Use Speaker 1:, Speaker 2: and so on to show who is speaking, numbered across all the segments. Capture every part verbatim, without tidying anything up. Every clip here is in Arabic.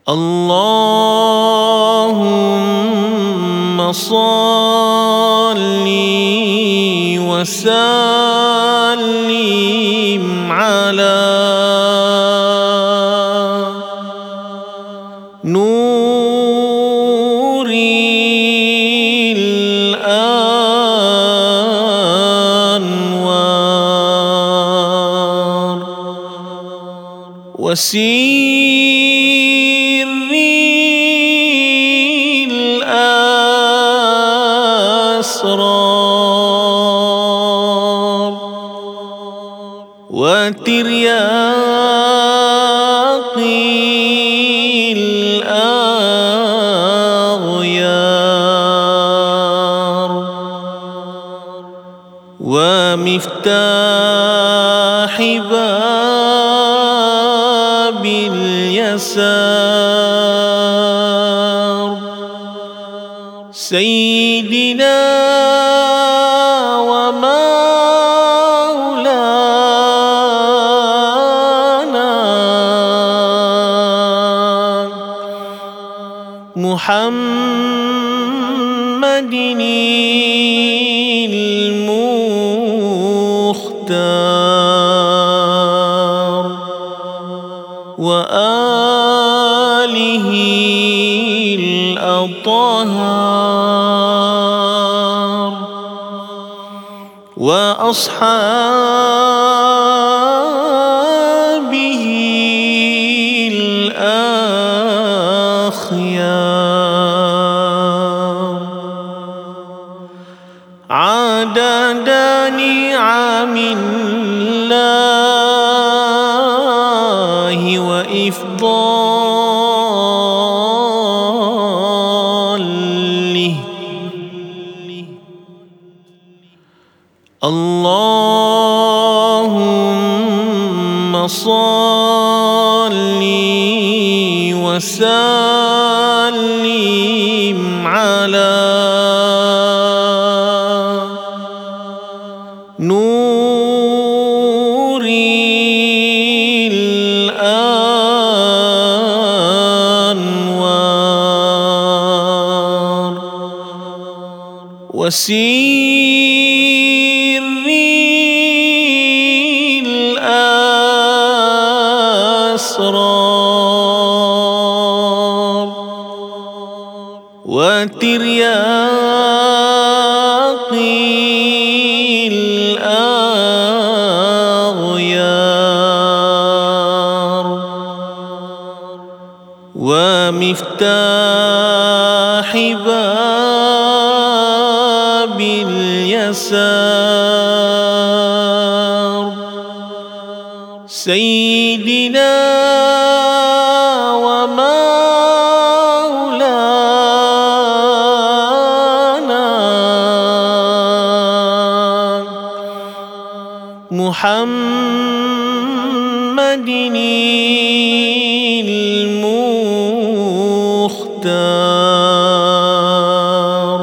Speaker 1: اللهم صل وسلم على نور الأنوار وسير الأسرار وترياق الأغيار ومفتاح باب اليسار سيدنا ومولانا محمد المختار وآله الأطهار وأصحابه الأخيار عدد نعم الله وإفضاله اللهم صل وسلم على نور الأنوار وسير الأسرار وترياق الأغيار ومفتاح باب اليسار سيدنا ومولانا محمد المختار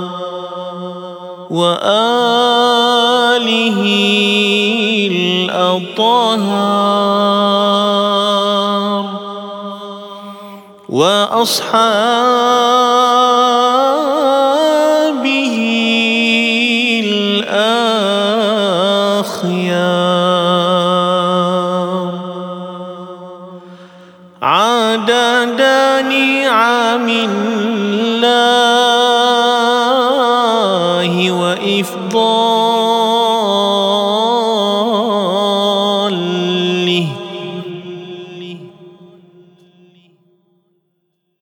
Speaker 1: وآله الأطهار وأصحابه الأخيار عدد نعم الله وإفضاله